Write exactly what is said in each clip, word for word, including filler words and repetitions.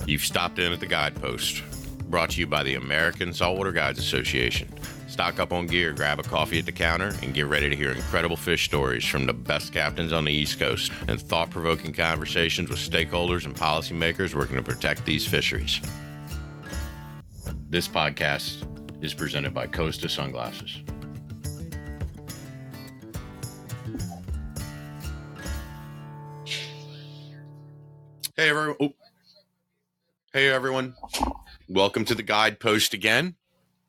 You've stopped in at the Guidepost, brought to you by the American Saltwater Guides Association. Stock up on gear, grab a coffee at the counter, and get ready to hear incredible fish stories from the best captains on the East Coast and thought-provoking conversations with stakeholders and policymakers working to protect these fisheries. This podcast is presented by Costa Sunglasses. Hey, everyone. Oh. Hey, everyone. Welcome to the Guidepost again.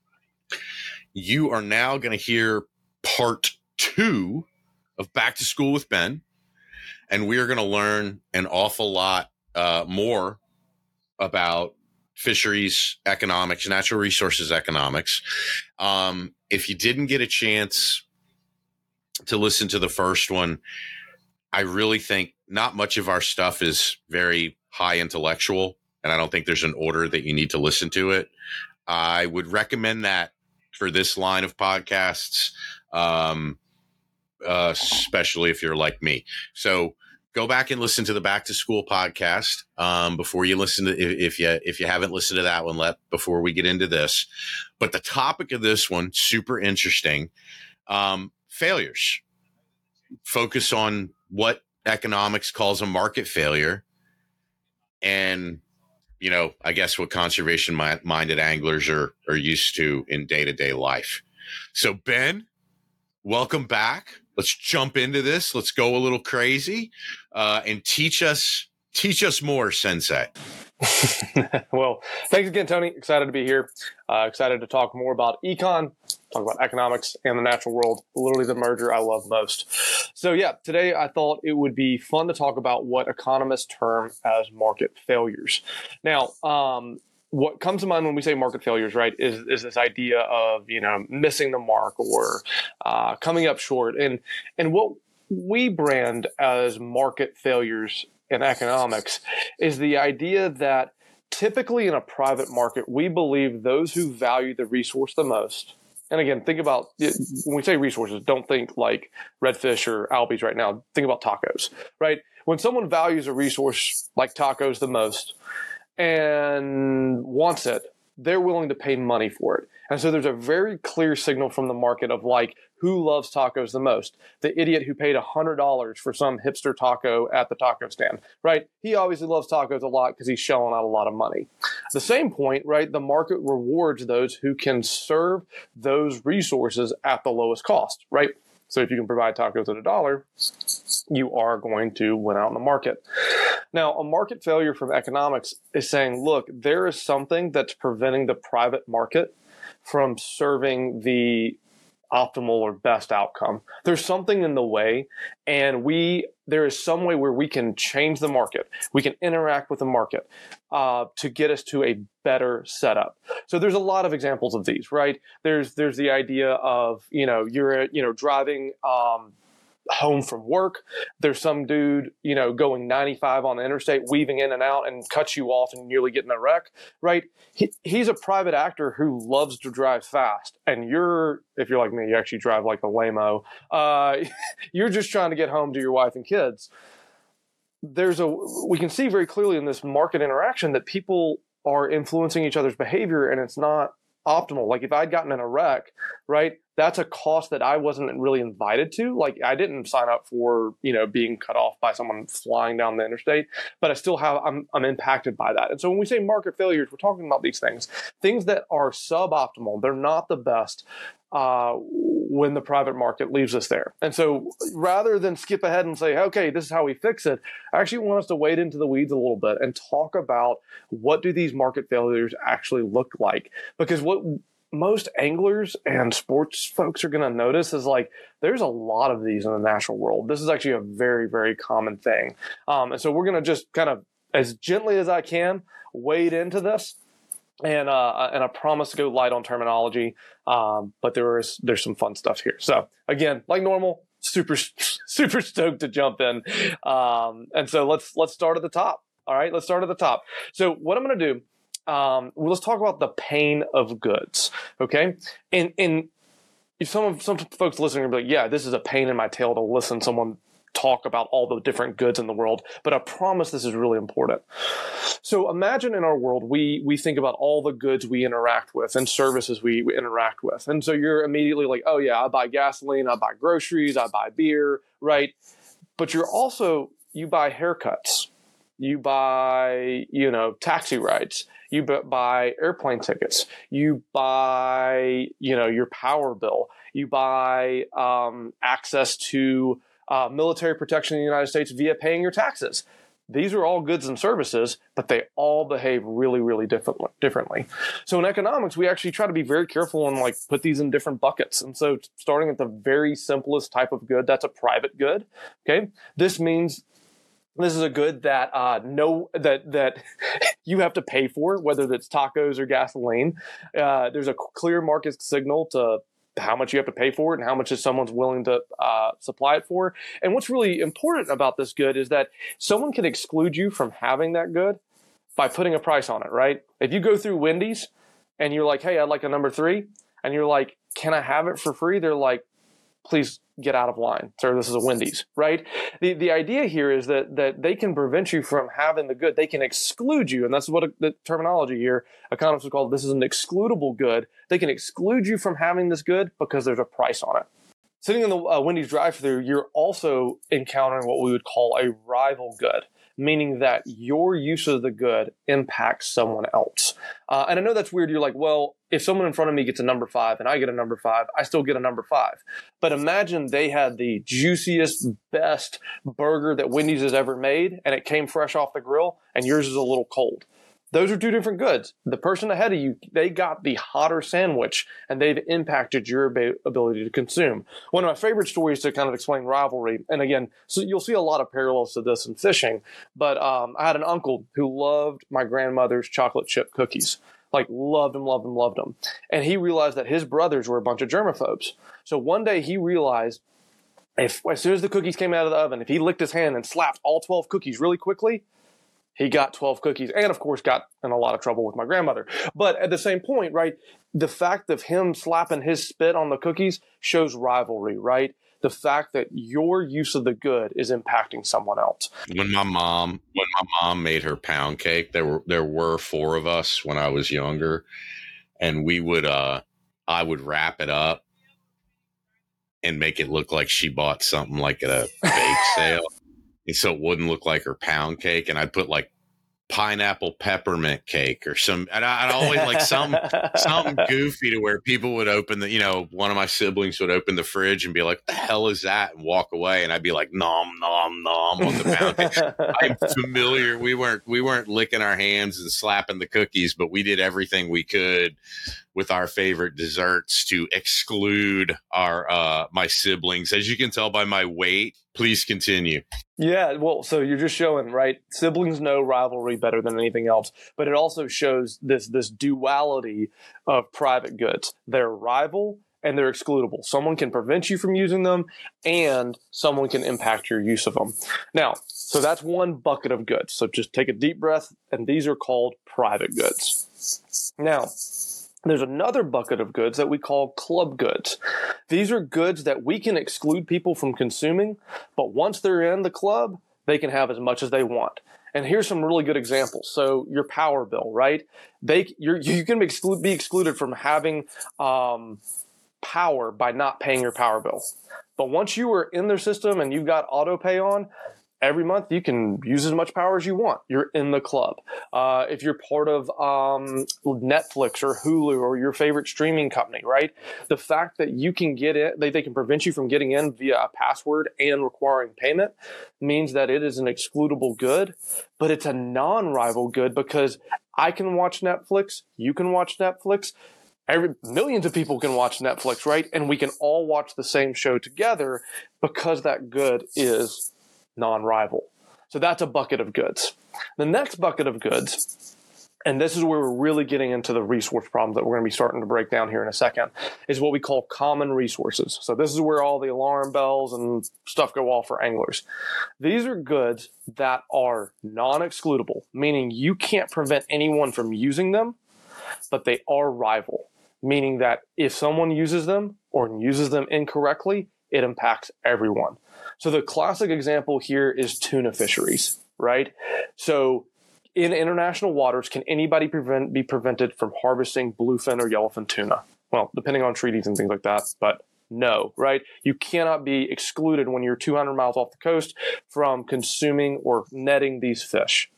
You are now going to hear part two of Back to School with Ben, and we are going to learn an awful lot uh, more about fisheries economics, natural resources economics. Um, if you didn't get a chance to listen to the first one, I really think not much of our stuff is very high intellectual, and I don't think there's an order that you need to listen to it. I would recommend that for this line of podcasts, um, uh, especially if you're like me. So go back and listen to the Back to School podcast um, before you listen to if, if you if you haven't listened to that one. Let before we get into this. But the topic of this one, super interesting. Um, failures. Focus on what economics calls a market failure, and you know, I guess what conservation-minded anglers are are used to in day-to-day life. So, Ben, welcome back. Let's jump into this. Let's go a little crazy uh, and teach us teach us more, Sensei. Well, thanks again, Tony. Excited to be here. Uh, excited to talk more about econ, talk about economics and the natural world, literally the merger I love most. So yeah, today I thought it would be fun to talk about what economists term as market failures. Now, um, what comes to mind when we say market failures, right, is, is this idea of, you know, missing the mark or uh, coming up short. And, and what we brand as market failures in economics is the idea that typically in a private market, we believe those who value the resource the most. And again, think about, when we say resources, don't think like redfish or albies right now. Think about tacos, right? When someone values a resource like tacos the most and wants it, they're willing to pay money for it. And so there's a very clear signal from the market of like, who loves tacos the most? The idiot who paid one hundred dollars for some hipster taco at the taco stand, right? He obviously loves tacos a lot because he's shelling out a lot of money. At the same point, right, the market rewards those who can serve those resources at the lowest cost, right? So if you can provide tacos at a dollar, you are going to win out in the market. Now, a market failure from economics is saying, look, there is something that's preventing the private market from serving the optimal or best outcome. There's something in the way, and we there is some way where we can change the market. We can interact with the market uh, to get us to a better setup. So there's a lot of examples of these, right? There's there's the idea of, you know, you're you know driving um, home from work. There's some dude, you know, going ninety-five on the interstate, weaving in and out, and cuts you off and nearly getting a wreck, right? He, he's a private actor who loves to drive fast. And you're, if you're like me, you actually drive like a lame-o. Uh, you're just trying to get home to your wife and kids. There's a, we can see very clearly in this market interaction that people are influencing each other's behavior, and it's not optimal. Like if I'd gotten in a wreck, right, that's a cost that I wasn't really invited to. Like I didn't sign up for, you know, being cut off by someone flying down the interstate, but I still have, I'm, I'm impacted by that. And so when we say market failures, we're talking about these things, things that are suboptimal. They're not the best uh, when the private market leaves us there. And so rather than skip ahead and say, okay, this is how we fix it, I actually want us to wade into the weeds a little bit and talk about what do these market failures actually look like? Because what most anglers and sports folks are going to notice is like, there's a lot of these in the natural world. This is actually a very, very common thing. Um, and so we're going to just kind of, as gently as I can, wade into this. And uh, and I promise to go light on terminology, um, but there is there's some fun stuff here. So again, like normal, super super stoked to jump in. Um, and so let's let's start at the top. All right, let's start at the top. So what I'm going to do, um, well, let's talk about the pain of goods. Okay, and and some of some folks listening will be like, yeah, this is a pain in my tail to listen to someone talk about all the different goods in the world, but I promise this is really important. So imagine in our world, we we think about all the goods we interact with and services we, we interact with. And so you're immediately like, oh yeah, I buy gasoline, I buy groceries, I buy beer, right? But you're also, you buy haircuts, you buy, you know, taxi rides, you buy airplane tickets, you buy, you know, your power bill, you buy um, access to uh, military protection in the United States via paying your taxes. These are all goods and services, but they all behave really, really differently. differently. So in economics, we actually try to be very careful and like put these in different buckets. And so starting at the very simplest type of good, that's a private good. Okay. This means this is a good that uh, no that that you have to pay for, whether that's tacos or gasoline. Uh, there's a clear market signal to how much you have to pay for it and how much is someone's willing to uh, supply it for. And what's really important about this good is that someone can exclude you from having that good by putting a price on it, right? If you go through Wendy's and you're like, hey, I'd like a number three, and you're like, can I have it for free? They're like, please get out of line, sir. This is a Wendy's, right? The the idea here is that that they can prevent you from having the good. They can exclude you, and that's what a, the terminology here, economists would call this is an excludable good. They can exclude you from having this good because there's a price on it. Sitting in the uh, Wendy's drive-thru, you're also encountering what we would call a rival good, meaning that your use of the good impacts someone else. Uh, and I know that's weird. You're like, well, if someone in front of me gets a number five and I get a number five, I still get a number five. But imagine they had the juiciest, best burger that Wendy's has ever made, and it came fresh off the grill, and yours is a little cold. Those are two different goods. The person ahead of you, they got the hotter sandwich, and they've impacted your ability to consume. One of my favorite stories to kind of explain rivalry, and again, so you'll see a lot of parallels to this in fishing, but um, I had an uncle who loved my grandmother's chocolate chip cookies. Like loved them, loved them, loved them. And he realized that his brothers were a bunch of germaphobes. So one day he realized if as soon as the cookies came out of the oven, if he licked his hand and slapped all twelve cookies really quickly, he got twelve cookies and, of course, got in a lot of trouble with my grandmother. But at the same point, right, the fact of him slapping his spit on the cookies shows rivalry, right? The fact that your use of the good is impacting someone else. When my mom, when my mom made her pound cake, there were there were four of us when I was younger, and we would, uh, I would wrap it up and make it look like she bought something like at a bake sale. And so it wouldn't look like her pound cake. And I'd put like pineapple peppermint cake or some, and I'd always like some, something goofy to where people would open the, you know, one of my siblings would open the fridge and be like, what the hell is that? And walk away. And I'd be like, nom, nom, nom on the pound cake. I'm familiar. We weren't, we weren't licking our hands and slapping the cookies, but we did everything we could with our favorite desserts to exclude our, uh, my siblings. As you can tell by my weight, please continue. Yeah, well, so you're just showing, right? Siblings know rivalry better than anything else, but it also shows this this duality of private goods. They're rival and they're excludable. Someone can prevent you from using them, and someone can impact your use of them. Now, so that's one bucket of goods. So just take a deep breath, and these are called private goods. Now, there's another bucket of goods that we call club goods. These are goods that we can exclude people from consuming, but once they're in the club, they can have as much as they want. And here's some really good examples. So your power bill, right? They you're, you can be, exclu- be excluded from having um, power by not paying your power bill. But once you are in their system and you've got auto pay on, every month you can use as much power as you want. You're in the club. Uh, if you're part of um, Netflix or Hulu or your favorite streaming company, right? The fact that you can get in, they, they can prevent you from getting in via a password and requiring payment means that it is an excludable good, but it's a non-rival good because I can watch Netflix, you can watch Netflix, Every, millions of people can watch Netflix, right? And we can all watch the same show together because that good is non-rival. So that's a bucket of goods. The next bucket of goods, and this is where we're really getting into the resource problems that we're going to be starting to break down here in a second, is what we call common resources. So this is where all the alarm bells and stuff go off for anglers. These are goods that are non-excludable, meaning you can't prevent anyone from using them, but they are rival, meaning that if someone uses them or uses them incorrectly, it impacts everyone. So the classic example here is tuna fisheries, right? So in international waters, can anybody prevent, be prevented from harvesting bluefin or yellowfin tuna? Well, depending on treaties and things like that, but no, right? You cannot be excluded when you're two hundred miles off the coast from consuming or netting these fish.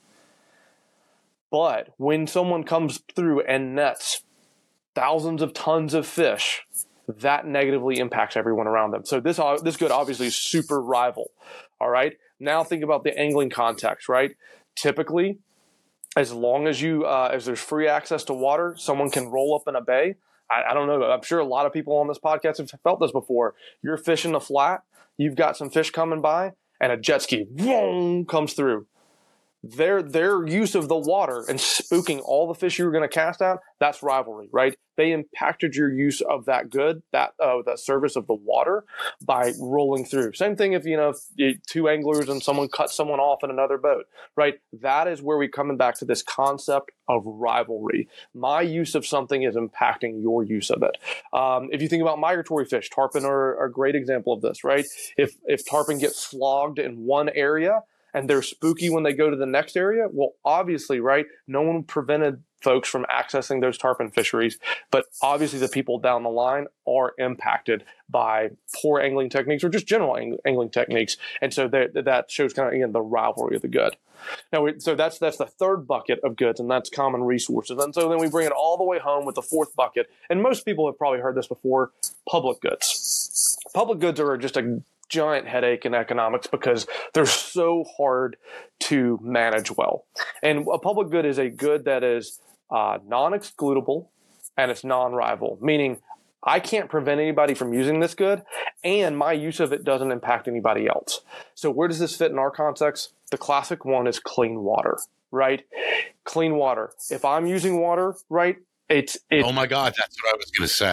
But when someone comes through and nets thousands of tons of fish, that negatively impacts everyone around them. So this this good obviously is super rival. All right. Now think about the angling context, right? Typically, as long as you uh, as there's free access to water, someone can roll up in a bay. I, I don't know. I'm sure a lot of people on this podcast have felt this before. You're fishing a flat, you've got some fish coming by, and a jet ski boom, comes through. Their their use of the water and spooking all the fish you were going to cast out, that's rivalry, right? They impacted your use of that good, that uh, that service of the water by rolling through. Same thing if, you know, if two anglers and someone cuts someone off in another boat, right? That is where we're coming back to this concept of rivalry. My use of something is impacting your use of it. Um, if you think about migratory fish, tarpon are, are a great example of this, right? If if tarpon get flogged in one area, and they're spooky when they go to the next area, well, obviously, right, no one prevented folks from accessing those tarpon fisheries, but obviously the people down the line are impacted by poor angling techniques or just general ang- angling techniques. And so that, that shows kind of, again, the rivalry of the good. Now, we, so that's that's the third bucket of goods, and that's common resources. And so then we bring it all the way home with the fourth bucket, and most people have probably heard this before, public goods. Public goods are just a giant headache in economics because they're so hard to manage well. And a public good is a good that is uh, non-excludable and it's non-rival, meaning I can't prevent anybody from using this good and my use of it doesn't impact anybody else. So where does this fit in our context? The classic one is clean water, right? Clean water. If I'm using water, right, it's... it's oh my God, that's what I was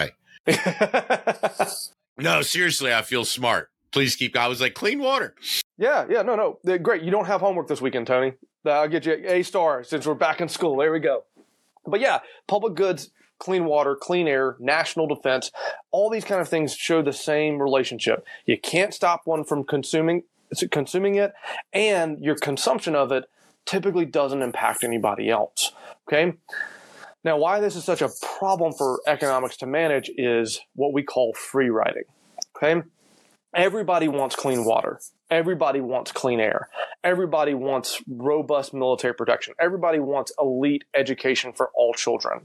going to say. No, seriously, I feel smart. Please keep. I was like, clean water. Yeah, yeah, no, no. They're great. You don't have homework this weekend, Tony. I'll get you A star since we're back in school. There we go. But yeah, public goods, clean water, clean air, national defense, all these kind of things show the same relationship. You can't stop one from consuming consuming it, and your consumption of it typically doesn't impact anybody else. Okay? Now, why this is such a problem for economics to manage is what we call free riding. Okay? Everybody wants clean water. Everybody wants clean air. Everybody wants robust military protection. Everybody wants elite education for all children.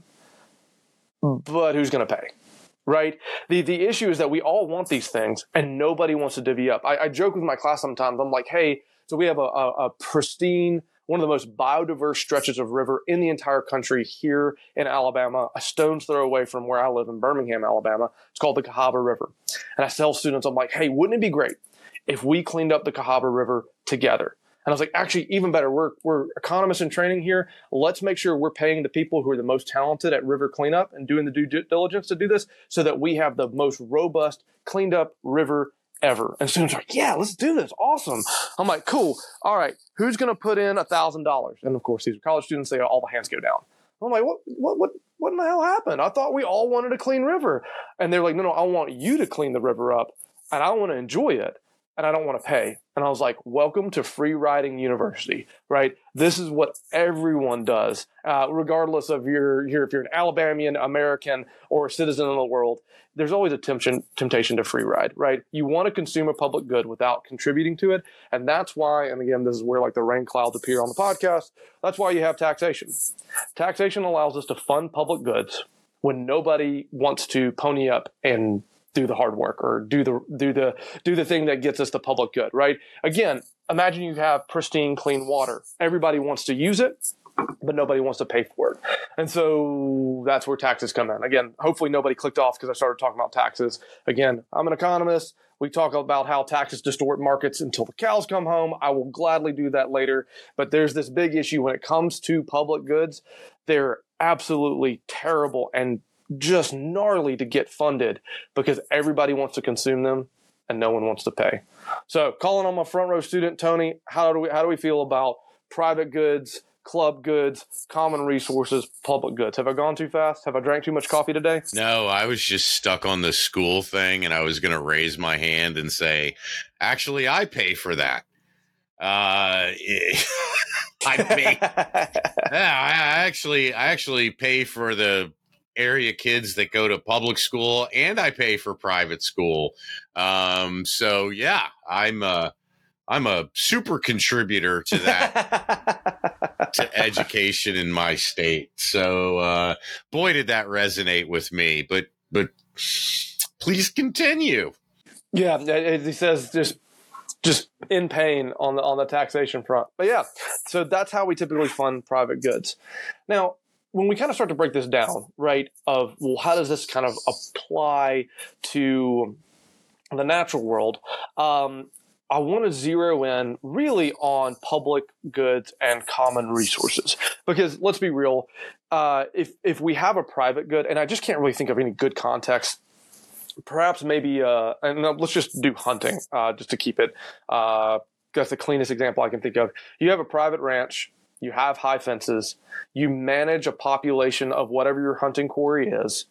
But who's going to pay? Right? The the issue is that we all want these things and nobody wants to divvy up. I, I joke with my class sometimes. I'm like, hey, so we have a, a, a pristine, one of the most biodiverse stretches of river in the entire country here in Alabama, a stone's throw away from where I live in Birmingham, Alabama. It's called the Cahaba River. And I tell students, I'm like, hey, wouldn't it be great if we cleaned up the Cahaba River together? And I was like, actually, even better, we're, we're economists in training here. Let's make sure we're paying the people who are the most talented at river cleanup and doing the due diligence to do this so that we have the most robust, cleaned up river ever. And students are like, yeah, let's do this. Awesome. I'm like, cool. All right. Who's going to put in a thousand dollars? And of course, these are college students. They all the hands go down. I'm like, what, what, what, what in the hell happened? I thought we all wanted a clean river. And they're like, no, no, I want you to clean the river up and I want to enjoy it and I don't want to pay. And I was like, welcome to Free Riding University, right? This is what everyone does, uh, regardless of your, your, if you're an Alabamian, American, or a citizen of the world. There's always a temptation, temptation to free ride, right? You want to consume a public good without contributing to it. And that's why, and again, this is where like the rain clouds appear on the podcast. That's why you have taxation. Taxation allows us to fund public goods when nobody wants to pony up and do the hard work or do the do the do the thing that gets us the public good, right? Again, imagine you have pristine, clean water. Everybody wants to use it, but nobody wants to pay for it. And so that's where taxes come in. Again, hopefully nobody clicked off because I started talking about taxes. Again, I'm an economist. We talk about how taxes distort markets until the cows come home. I will gladly do that later. But there's this big issue when it comes to public goods. They're absolutely terrible and just gnarly to get funded because everybody wants to consume them and no one wants to pay. So calling on my front row student, Tony, how do we, how do we feel about private goods club goods, common resources, public goods. Have I gone too fast? Have I drank too much coffee today? No, I was just stuck on the school thing, and I was going to raise my hand and say, actually, I pay for that. Uh, I pay. Yeah, I actually, I actually pay for the area kids that go to public school, and I pay for private school. Um, so yeah, I'm a, I'm a super contributor to that, to education in my state. So, uh, boy, did that resonate with me, but, but please continue. Yeah. As he says, just, just in pain on the, on the taxation front. But yeah, so that's how we typically fund private goods. Now, when we kind of start to break this down, right, of, well, how does this kind of apply to the natural world? Um, I want to zero in really on public goods and common resources, because let's be real. Uh, if, if we have a private good, and I just can't really think of any good context, perhaps maybe, uh, and no, let's just do hunting, uh, just to keep it, uh, that's the cleanest example I can think of. You have a private ranch, you have high fences, you manage a population of whatever your hunting quarry is,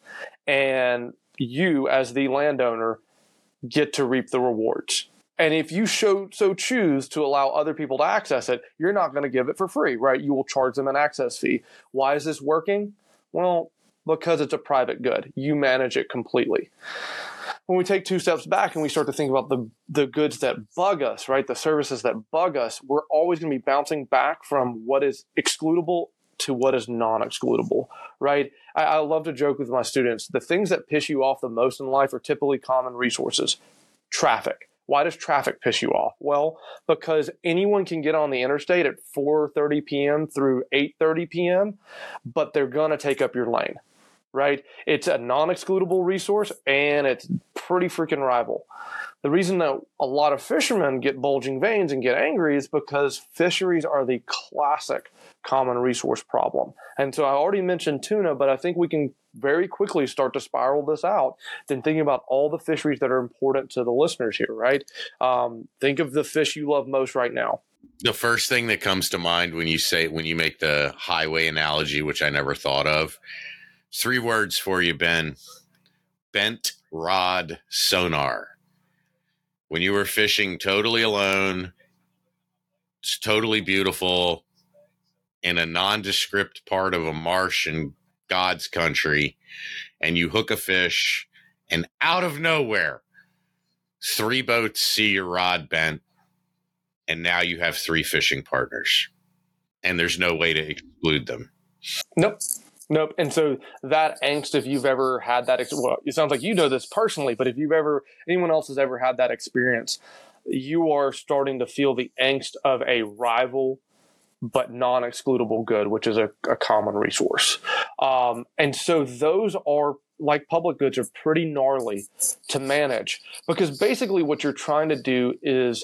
and you, as the landowner, get to reap the rewards. And if you show, so choose to allow other people to access it, you're not going to give it for free, right? You will charge them an access fee. Why is this working? Well, because it's a private good. You manage it completely. When we take two steps back and we start to think about the, the goods that bug us, right? The services that bug us, we're always going to be bouncing back from what is excludable to what is non-excludable, right? I, I love to joke with my students. The things that piss you off the most in life are typically common resources. Traffic. Why does traffic piss you off? Well, because anyone can get on the interstate at four thirty p.m. through eight thirty p.m., but they're going to take up your lane, right? It's a non-excludable resource, and it's pretty freaking rival. The reason that a lot of fishermen get bulging veins and get angry is because fisheries are the classic common resource problem. And so I already mentioned tuna, but I think we can very quickly start to spiral this out, then thinking about all the fisheries that are important to the listeners here, right? Um, think of the fish you love most right now. The first thing that comes to mind when you say, when you make the highway analogy, which I never thought of, three words for you, Ben: bent rod sonar. When you were fishing totally alone, it's totally beautiful in a nondescript part of a marsh in God's country, and you hook a fish, and out of nowhere, three boats see your rod bent, and now you have three fishing partners, and there's no way to exclude them. Nope. Nope. And so that angst, if you've ever had that, ex- well, it sounds like you know this personally, but if you've ever, anyone else has ever had that experience, you are starting to feel the angst of a rival but non-excludable good, which is a, a common resource. Um, and so those are, like public goods, are pretty gnarly to manage, because basically what you're trying to do is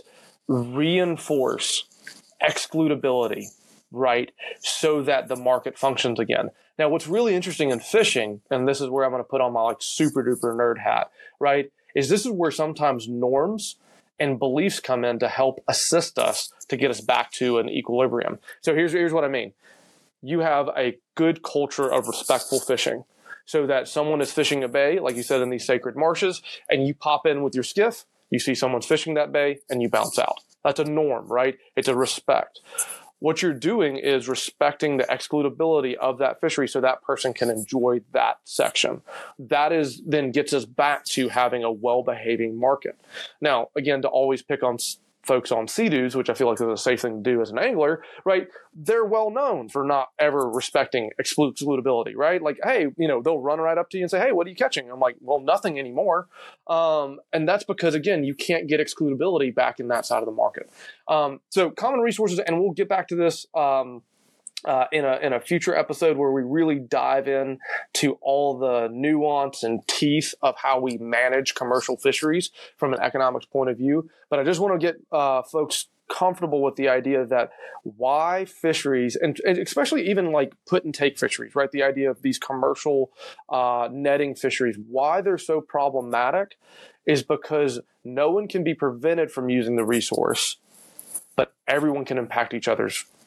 reinforce excludability, right? So that the market functions again. Now, what's really interesting in fishing, and this is where I'm going to put on my like super duper nerd hat, right, is this is where sometimes norms and beliefs come in to help assist us to get us back to an equilibrium. So here's, here's what I mean. You have a good culture of respectful fishing, so that someone is fishing a bay, like you said, in these sacred marshes, and you pop in with your skiff, you see someone's fishing that bay, and you bounce out. That's a norm, right? It's a respect. What you're doing is respecting the excludability of that fishery so that person can enjoy that section. That is then gets us back to having a well-behaving market. Now, again, to always pick on folks on Sea-Doos, which I feel like is a safe thing to do as an angler, right? They're well known for not ever respecting excludability, right? Like, hey, you know, they'll run right up to you and say, hey, what are you catching? I'm like, well, nothing anymore. Um, and that's because, again, you can't get excludability back in that side of the market. Um, so common resources, and we'll get back to this um, uh, in a in a future episode where we really dive in to all the nuance and teeth of how we manage commercial fisheries from an economics point of view. But I just want to get uh, folks comfortable with the idea that why fisheries, and, and especially even like put and take fisheries, right? The idea of these commercial uh, netting fisheries, why they're so problematic is because no one can be prevented from using the resource, but everyone can impact each other's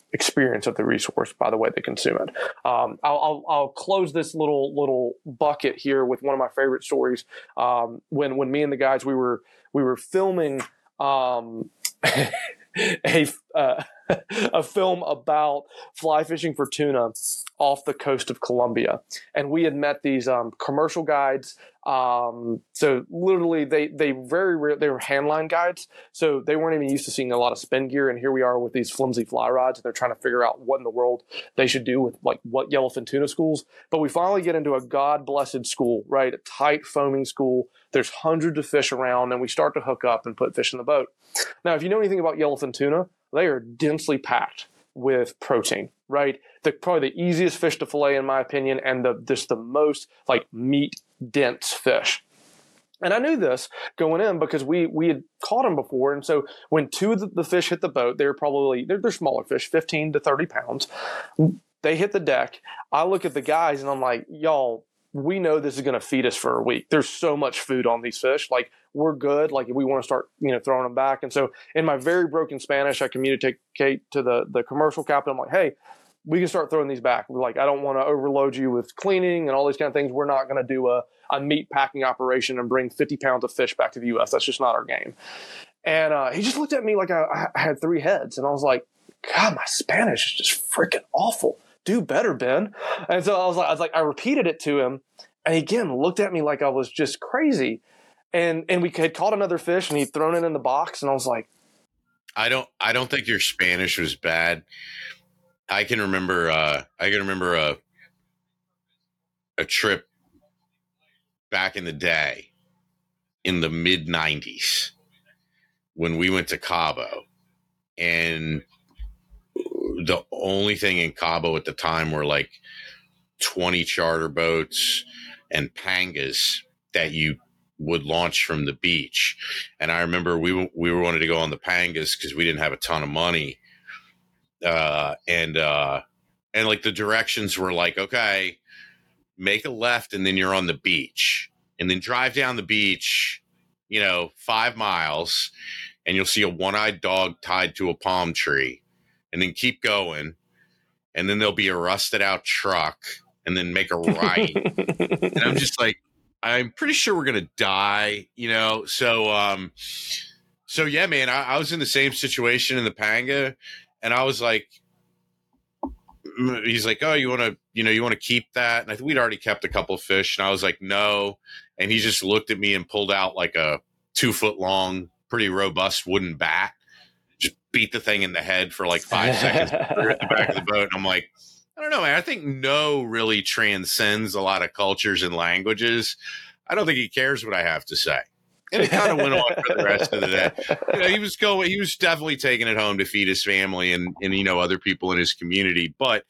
experience of the resource by the way they consume it. Um, I'll, I'll, I'll close this little little bucket here with one of my favorite stories. Um, when when me and the guys we were we were filming um, a uh, a film about fly fishing for tuna off the coast of Colombia, and we had met these um, commercial guides. Um, so literally, they they very rare, they were handline guides, so they weren't even used to seeing a lot of spin gear. And here we are with these flimsy fly rods, and they're trying to figure out what in the world they should do with like what yellowfin tuna schools. But we finally get into a God blessed school, right? A tight foaming school. There's hundreds of fish around, and we start to hook up and put fish in the boat. Now, if you know anything about yellowfin tuna, they are densely packed with protein, right? They're probably the easiest fish to fillet, in my opinion, and the just the most like meat dense fish. And I knew this going in because we we had caught them before. And so when two of the, the fish hit the boat, they're probably they're, they're smaller fish, fifteen to thirty pounds. They hit the deck. I look at the guys and I'm like, y'all, we know this is going to feed us for a week. There's so much food on these fish. Like, we're good. Like, if we want to start, you know, throwing them back. And so in my very broken Spanish, I communicate to the, the commercial captain. I'm like, hey, we can start throwing these back. We're like, I don't want to overload you with cleaning and all these kind of things. We're not going to do a, a meat packing operation and bring fifty pounds of fish back to the U S. That's just not our game. And uh, he just looked at me like I, I had three heads. And I was like, God, my Spanish is just freaking awful. Do better, Ben. And so I was like, I was like, I repeated it to him, and he again looked at me like I was just crazy. And and we had caught another fish, and he'd thrown it in the box, and I was like, I don't, I don't think your Spanish was bad. I can remember, uh, I can remember a a trip back in the day, in the mid nineties, when we went to Cabo, and the only thing in Cabo at the time were like twenty charter boats and pangas that you would launch from the beach. And I remember we we wanted to go on the pangas because we didn't have a ton of money. Uh, and uh, and like the directions were like, okay, make a left and then you're on the beach, and then drive down the beach, you know, five miles, and you'll see a one-eyed dog tied to a palm tree. And then keep going, and then there'll be a rusted out truck, and then make a right. And I'm just like, I'm pretty sure we're gonna die, you know. So, um, so yeah, man, I, I was in the same situation in the panga, and I was like, he's like, oh, you want to, you know, you want to keep that? And I think we'd already kept a couple of fish, and I was like, no. And he just looked at me and pulled out like a two foot long, pretty robust wooden bat. Just beat the thing in the head for like five seconds at the back of the boat. And I'm like, I don't know, man. I think no really transcends a lot of cultures and languages. I don't think he cares what I have to say. And it kind of went on for the rest of the day. You know, he was going, he was definitely taking it home to feed his family and, and, you know, other people in his community. But,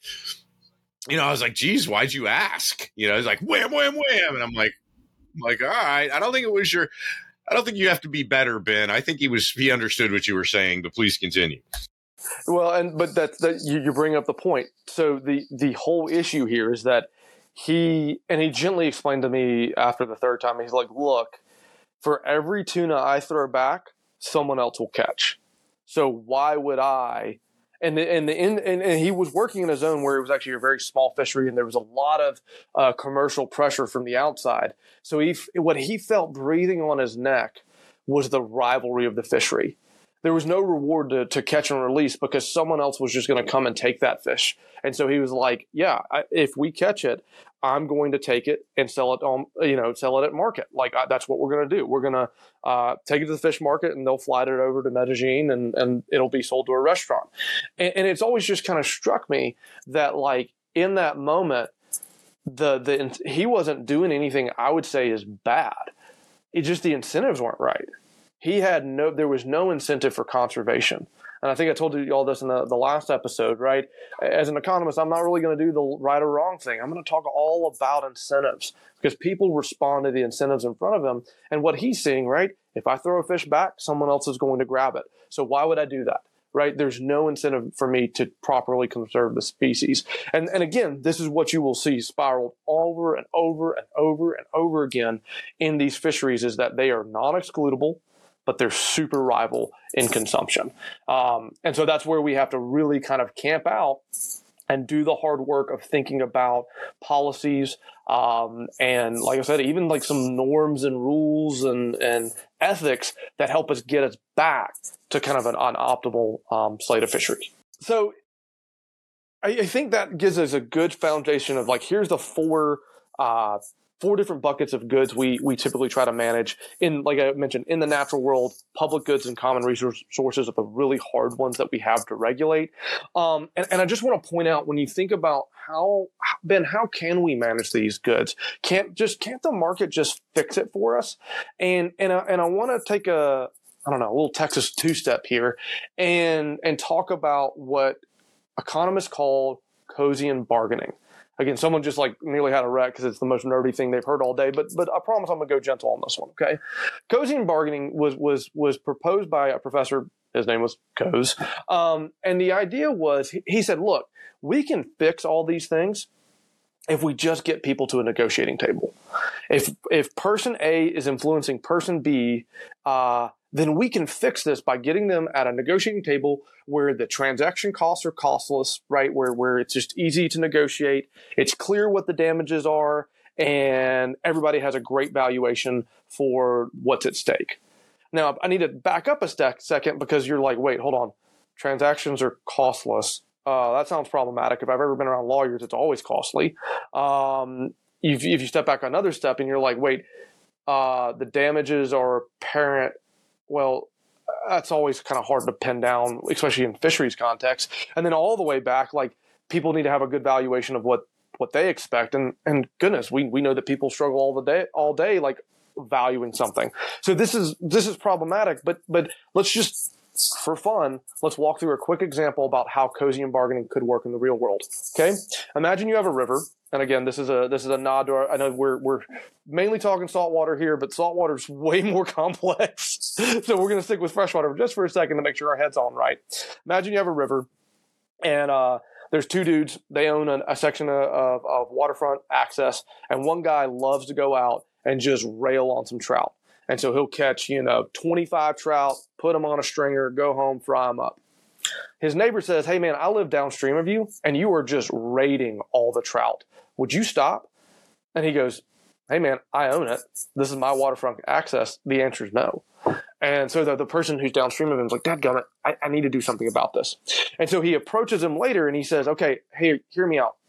you know, I was like, geez, why'd you ask? You know, he's like, wham, wham, wham. And I'm like, I'm like, all right. I don't think it was your, I don't think you have to be better, Ben. I think he was, he understood what you were saying, but please continue. Well, and, but that's, that you, you bring up the point. So the, the whole issue here is that he, and he gently explained to me after the third time, he's like, look, for every tuna I throw back, someone else will catch. So why would I? And the, and, the, and, and he was working in a zone where it was actually a very small fishery, and there was a lot of uh, commercial pressure from the outside. So he, what he felt breathing on his neck was the rivalry of the fishery. There was no reward to, to catch and release because someone else was just going to come and take that fish. And so he was like, yeah, I, if we catch it, I'm going to take it and sell it on, you know, sell it at market. Like I, that's what we're going to do. We're going to uh, take it to the fish market, and they'll fly it over to Medellin, and, and it'll be sold to a restaurant. And, and it's always just kind of struck me that like in that moment, the, the, he wasn't doing anything I would say is bad. It just, the incentives weren't right. He had no, there was no incentive for conservation. And I think I told you all this in the, the last episode, right? As an economist, I'm not really going to do the right or wrong thing. I'm going to talk all about incentives because people respond to the incentives in front of them. And what he's seeing, right? If I throw a fish back, someone else is going to grab it. So why would I do that? Right? There's no incentive for me to properly conserve the species. And, and again, this is what you will see spiraled over and over and over and over again in these fisheries, is that they are non-excludable. but they're super rival in consumption. Um, and so that's where we have to really kind of camp out and do the hard work of thinking about policies. Um, and like I said, even like some norms and rules and, and ethics that help us get us back to kind of an, an optimal um, slate of fisheries. So I, I think that gives us a good foundation of like, here's the four uh, four different buckets of goods we we typically try to manage in, like I mentioned, in the natural world. Public goods and common resources are the really hard ones that we have to regulate. Um, and, and I just want to point out, when you think about how, Ben, how can we manage these goods? Can't just can't the market just fix it for us? And and I, and I want to take a I don't know a little Texas two step here and and talk about what economists call Coasian bargaining. Again, someone just like nearly had a wreck because it's the most nerdy thing they've heard all day. But but I promise I'm going to go gentle on this one. Okay, Coasian bargaining was was was proposed by a professor. His name was Coase, um, and the idea was he, he said, "Look, we can fix all these things if we just get people to a negotiating table. If if person A is influencing person B, uh, then we can fix this by getting them at a negotiating table where the transaction costs are costless, right? Where where it's just easy to negotiate. It's clear what the damages are, and everybody has a great valuation for what's at stake." Now, I need to back up a st- second because you're like, wait, hold on. Transactions are costless. Uh, that sounds problematic. If I've ever been around lawyers, it's always costly. Um, if, if you step back another step and you're like, wait, uh, the damages are apparent. Well, that's always kind of hard to pin down, especially in fisheries context. And then all the way back, like, people need to have a good valuation of what, what they expect. And, and goodness, we, we know that people struggle all the day, all day, like valuing something. So this is, this is problematic, but, but let's just, for fun, let's walk through a quick example about how Coasian bargaining could work in the real world. Okay. Imagine you have a river. And again, this is a, this is a nod to our, I know we're, we're mainly talking saltwater here, but saltwater is way more complex. So we're going to stick with freshwater just for a second to make sure our head's on right. Imagine you have a river and, uh, there's two dudes. They own a, a section of, of, of waterfront access. And one guy loves to go out and just rail on some trout. And so he'll catch, you know, twenty-five trout, put them on a stringer, go home, fry them up. His neighbor says, "Hey, man, I live downstream of you, and you are just raiding all the trout. Would you stop?" And he goes, "Hey, man, I own it. This is my waterfront access." The answer is no. And so the, the person who's downstream of him is like, "Dadgummit, I, I need to do something about this." And so he approaches him later, and he says, "Okay, hey, hear me out.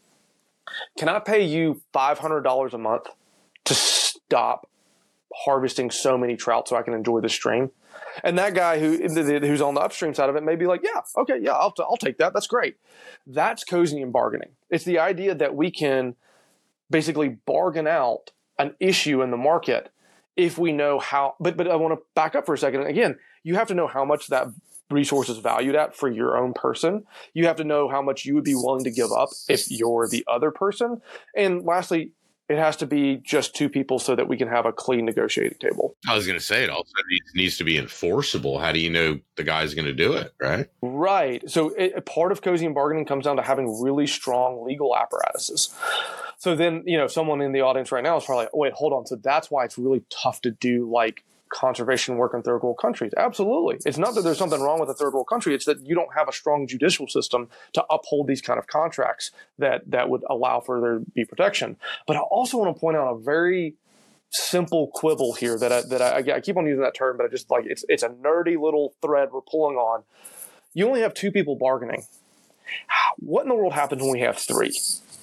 Can I pay you five hundred dollars a month to stop harvesting so many trout so I can enjoy the stream?" And that guy who who's on the upstream side of it may be like, "Yeah, okay, yeah, I'll, I'll take that. That's great." That's Coasian bargaining. It's the idea that we can basically bargain out an issue in the market if we know how. But but I want to back up for a second. And again, you have to know how much that resource is valued at for your own person. You have to know how much you would be willing to give up if you're the other person. And lastly, it has to be just two people so that we can have a clean negotiating table. I was going to say, it also needs, needs to be enforceable. How do you know the guy's going to do it, right? Right. So it, part of Coasian bargaining comes down to having really strong legal apparatuses. So then, you know, someone in the audience right now is probably like, wait, hold on. So that's why it's really tough to do like conservation work in third world countries. Absolutely. It's not that there's something wrong with a third world country. It's that you don't have a strong judicial system to uphold these kind of contracts that, that would allow for there to be protection. But I also want to point out a very simple quibble here that I, that I, I keep on using that term, but I just like, it's, it's a nerdy little thread we're pulling on. You only have two people bargaining. What in the world happens when we have three?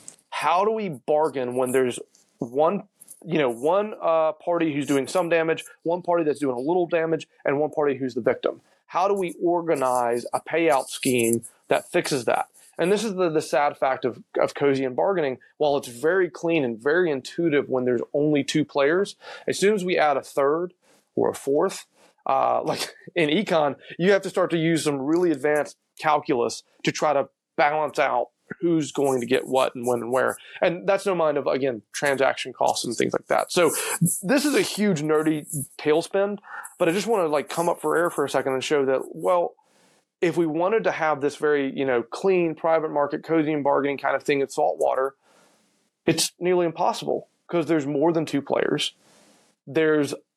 How do we bargain when there's one you know, one uh, party who's doing some damage, one party that's doing a little damage, and one party who's the victim? How do we organize a payout scheme that fixes that? And this is the, the sad fact of, of Coasian bargaining. While it's very clean and very intuitive when there's only two players, as soon as we add a third or a fourth, uh, like in econ, you have to start to use some really advanced calculus to try to balance out who's going to get what and when and where. And that's no mind of, again, transaction costs and things like that. So this is a huge nerdy tailspin, but I just want to like come up for air for a second and show that, well, if we wanted to have this very, you know, clean private market Coasian bargaining kind of thing in saltwater, it's nearly impossible because there's more than two players. There's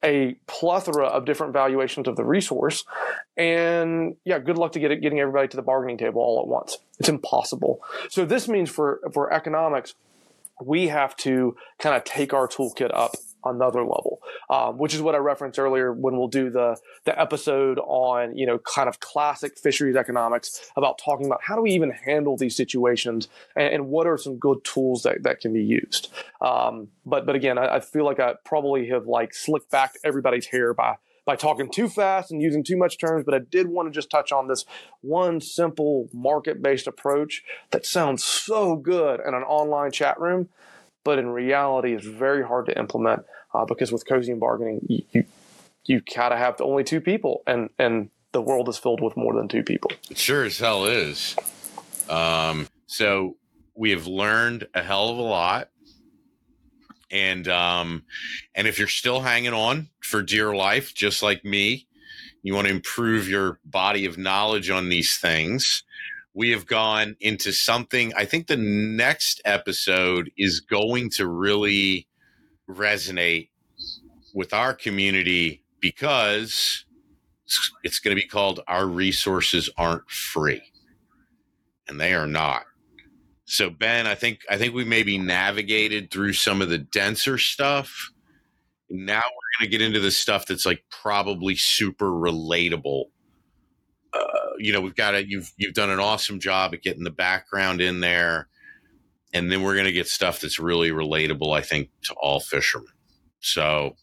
a plethora of different valuations of the resource. And yeah, good luck to get it, getting everybody to the bargaining table all at once. It's impossible. So this means for, for economics, we have to kind of take our toolkit up another level, um, which is what I referenced earlier when we'll do the the episode on, you know, kind of classic fisheries economics, about talking about how do we even handle these situations, and, and what are some good tools that, that can be used. Um, but but again, I, I feel like I probably have like slicked back everybody's hair by by talking too fast and using too much terms, but I did want to just touch on this one simple market-based approach that sounds so good in an online chat room, but in reality is very hard to implement, uh, because with cozy bargaining, you, you, you gotta have only two people, and, and the world is filled with more than two people. It sure as hell is. Um, so we have learned a hell of a lot. And um, and if you're still hanging on for dear life, just like me, you want to improve your body of knowledge on these things, we have gone into something. I think the next episode is going to really resonate with our community, because it's going to be called Our Resources Aren't Free. And they are not. So Ben, I think I think we maybe navigated through some of the denser stuff. Now we're going to get into the stuff that's like probably super relatable. Uh, you know, we've got it. You've you've done an awesome job at getting the background in there, and then we're going to get stuff that's really relatable, I think, to all fishermen. So,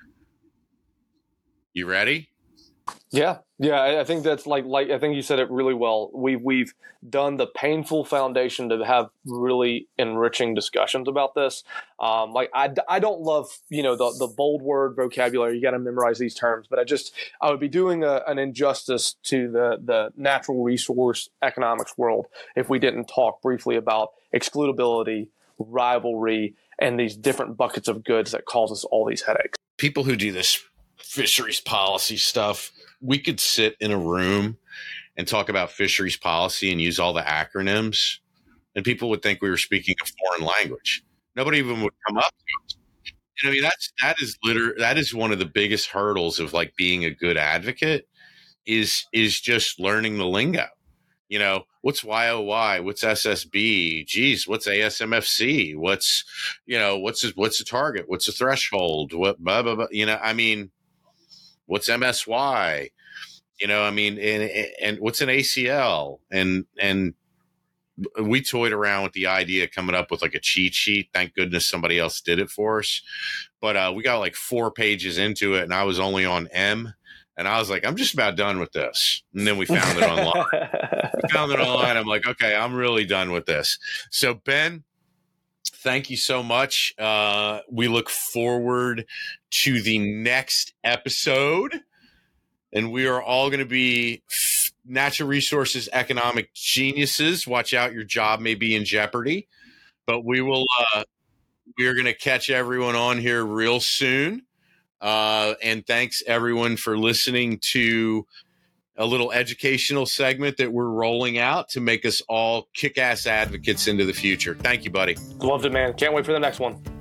you ready? Yeah, yeah. I think that's like like I think you said it really well. We've we've done the painful foundation to have really enriching discussions about this. Um, like I, I don't love you know the the bold word vocabulary. You got to memorize these terms, but I just I would be doing a, an injustice to the the natural resource economics world if we didn't talk briefly about excludability, rivalry, and these different buckets of goods that cause us all these headaches. People who do this fisheries policy stuff, we could sit in a room and talk about fisheries policy and use all the acronyms, and people would think we were speaking a foreign language. Nobody even would come up to us. You know, I mean, that's that is liter- that is one of the biggest hurdles of like being a good advocate is is just learning the lingo. You know, what's Y O Y? What's S S B? Geez, what's A S M F C? What's, you know, what's a, what's a target? What's a threshold? What, blah, blah, blah. You know, I mean, what's M S Y? You know, I mean, and, and what's an A C L? And, and we toyed around with the idea of coming up with like a cheat sheet. Thank goodness somebody else did it for us. But uh, we got like four pages into it, and I was only on M. And I was like, I'm just about done with this. And then we found it online. we found it online. I'm like, okay, I'm really done with this. So, Ben, thank you so much. Uh, we look forward to the next episode. And we are all going to be natural resources economic geniuses. Watch out, your job may be in jeopardy. But we will, uh, we are going to catch everyone on here real soon. Uh, and thanks everyone for listening to a little educational segment that we're rolling out to make us all kick-ass advocates into the future. Thank you, buddy. Loved it, man. Can't wait for the next one.